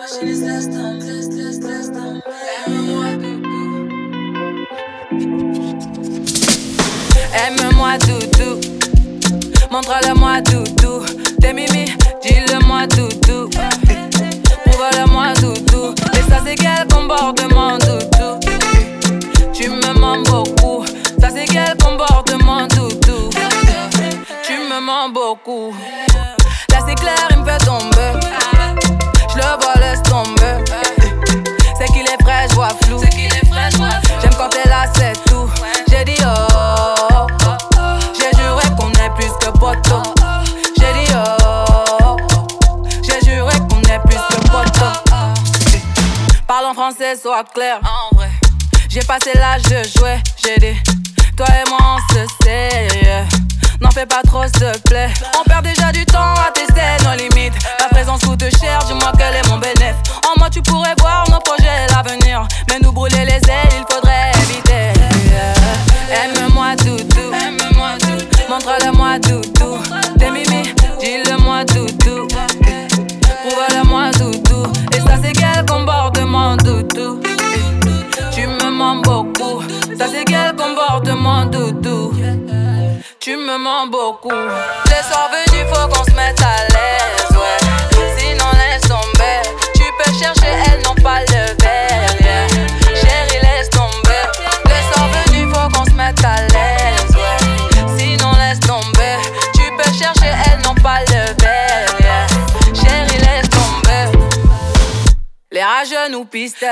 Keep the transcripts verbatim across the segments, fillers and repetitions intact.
machiniste, laisse tomber, laisse, laisse, laisse tomber. Aime-moi, Aime-moi doudou, montre-le-moi doudou. T'es mimi, dis-le-moi doudou. Prouve-le-moi doudou. Et ça c'est quel comportement doudou. Tu me mens beaucoup. Ça c'est quel comportement doudou. Tu me mens beaucoup. Là c'est clair, il me fait tomber. Je le vois, laisse tomber. C'est qu'il est frais, je vois flou. J'aime quand t'es là, c'est tout. J'ai dit oh, j'ai juré qu'on est plus que poteau. J'ai dit oh, j'ai juré qu'on est plus que poteau. Parle en français, sois clair. J'ai passé l'âge de jouer. J'ai dit, toi et moi on se sait. N'en fais pas trop, s'il te plaît. On perd déjà du temps à tester nos limites. Ta présence coûte cher, dis-moi quel est mon bénéfice. En moi tu pourrais voir nos projets et l'avenir. Mais nous brûler les ailes, il faudrait éviter. Aime-moi doudou, aime-moi doudou. Montre-le-moi doudou. T'es mimi, dis-le-moi doudou. Prouve-le-moi doudou. Et ça c'est quel comportement doudou. Tu me mens beaucoup. Ça c'est quel comportement doudou. Tu me mens beaucoup. Les soirs venus, faut qu'on se mette à l'aise, ouais. Sinon laisse tomber. Tu peux chercher, elles n'ont pas le verre, yeah. Chérie, laisse tomber. Les soirs venus, faut qu'on se mette à l'aise, ouais. Sinon laisse tomber. Tu peux chercher, elles n'ont pas le verre, yeah. Chérie, laisse tomber. Les rageux nous pistent,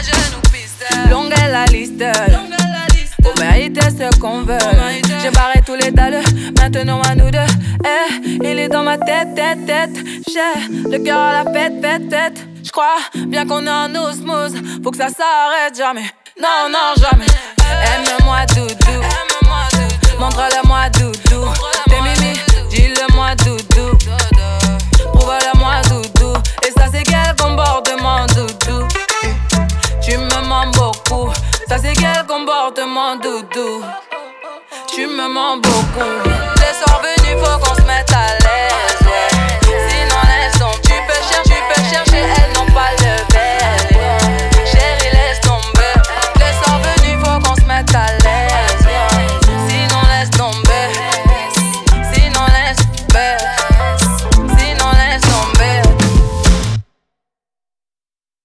longue est la liste. Pour mériter ce qu'on veut. J'ai barré tous les dalles, maintenant à nous deux. Eh, il est dans ma tête, tête, tête. J'ai le cœur à la fête, fête, tête. J'crois bien qu'on est en osmose. Faut que ça s'arrête jamais. Non, non, jamais. Aime-moi doudou, montre-le-moi doudou. T'es mimi, dis-le-moi doudou. Prouve-le-moi doudou. Et ça c'est quel comportement doudou. Tu me mens beaucoup. Ça c'est quel comportement doudou. Tu me mens beaucoup. Les soirs venus, faut qu'on se mette à l'aise.